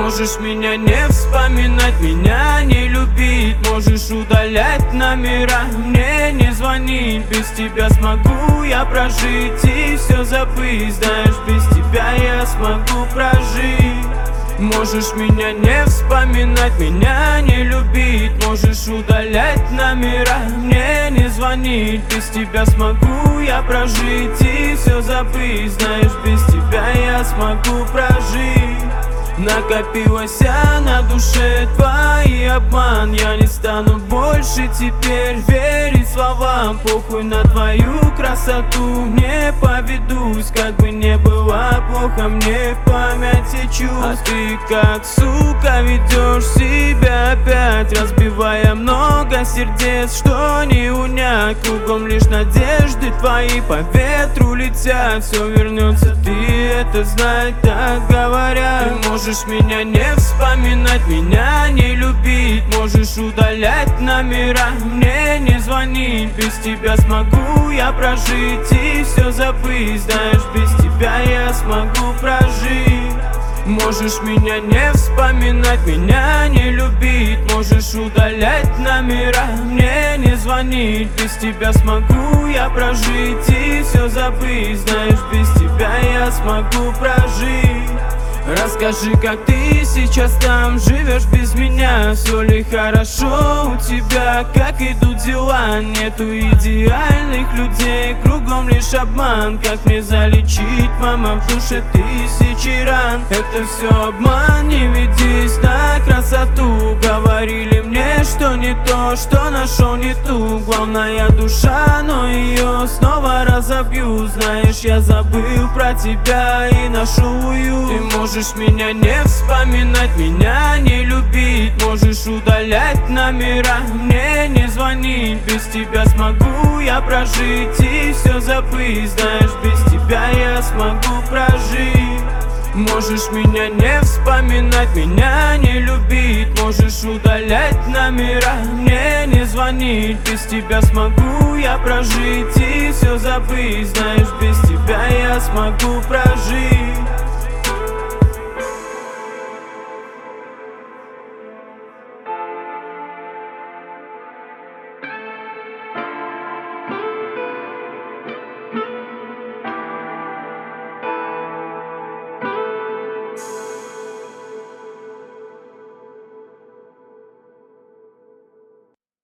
можешь меня не вспоминать, меня не любить, можешь удалять номера, мне не звонить. Без тебя смогу я прожить и все забыть. Знаешь, без тебя я смогу прожить. Можешь меня не вспоминать, меня не любить, можешь удалять номера, мне не звонить. Без тебя смогу я прожить и все забыть. Знаешь, без тебя я смогу прожить. Накопилось на душе твой обман, я не стану больше теперь верить словам. Похуй на твою красоту, не поведусь, как бы не было плохо мне в памяти чувств. А ты как сука ведешь себя опять, разбивая много сердец, что не унять. Кругом лишь надежды твои по ветру летят. Все вернется, ты это знай, так говорят. Ты можешь меня не вспоминать, меня не любить, можешь удалять номера, мне не звонить. Без тебя смогу я прожить и все забыть. Знаешь, без тебя я смогу прожить. Можешь меня не вспоминать, меня не любить, можешь удалять номера, мне не звонить. Без тебя смогу я прожить и все забыть. Знаешь, без тебя я смогу прожить. Расскажи, как ты сейчас там живешь без меня, все ли хорошо у тебя, как идут дела? Нету идеальных людей, кругом лишь обман. Как мне залечить, мама, в душе тысячи ран? Это все обман, не ведись на красоту. Говорили мне, что не то, что нашел не ту. Главная душа, но ее снова разобью. Знаешь, я забыл про тебя и нашел уют. Ты можешь меня не вспоминать, меня не любить, можешь удалять номера, мне не звонить. Без тебя смогу я прожить и все забыть. Знаешь, без тебя я смогу прожить. Можешь меня не вспоминать, меня не любить, можешь удалять номера, мне не звонить. Без тебя смогу я прожить и все забыть. Знаешь, без тебя я смогу прожить.